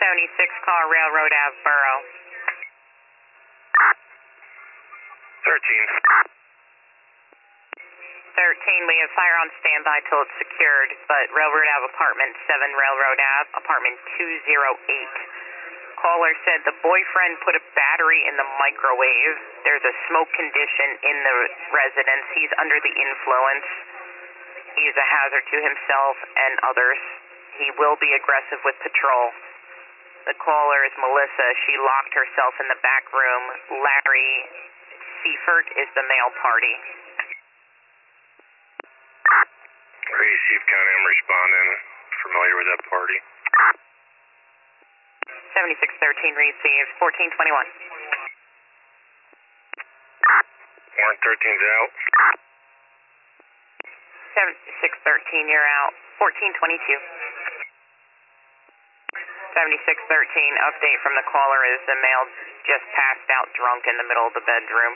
76, call Railroad Ave, Borough. 13. 13, we have fire on standby till it's secured, but Railroad Ave, apartment 7, Railroad Ave, apartment 208. Caller said the boyfriend put a battery in the microwave. There's a smoke condition in the residence. He's under the influence. He is a hazard to himself and others. He will be aggressive with patrol. The caller is Melissa. She locked herself in the back room. Larry Seifert is the male party. Receive County, I'm responding. Familiar with that party. 7613 receives 1421. Warrant 13's out. 7613, you're out. 1422. 7613, update from the caller is the male just passed out drunk in the middle of the bedroom.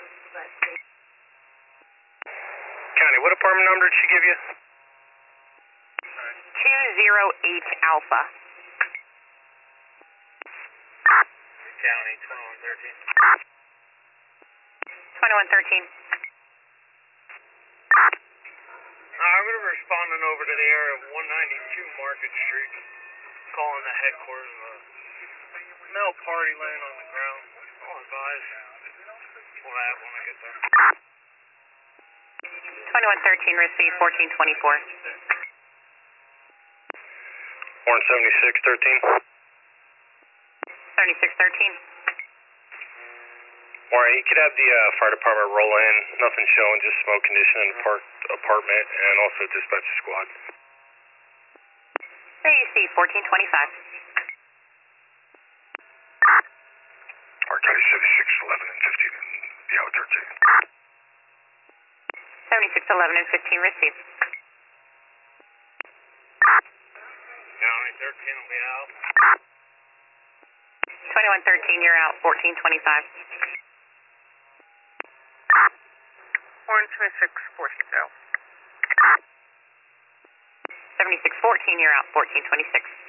County, what apartment number did she give you? 208 Alpha. County, 2113. 2113. I'm going to be responding over to the area of 192 Market Street, calling the headquarters of a male party laying on the ground. I'll advise what I have when I get there. 2113 received 1424. Warrant 7613. 7613. Warrant, you could have the fire department roll in. Nothing showing, just smoke condition in the apartment, and also dispatch squad. There you see 1425. Our County 7611 and 15, the out 13. 7611 and 15 received. County 13 will be out. 2113, you're out. 1425. Warrant 2614 out. 7614, you're out. 1426.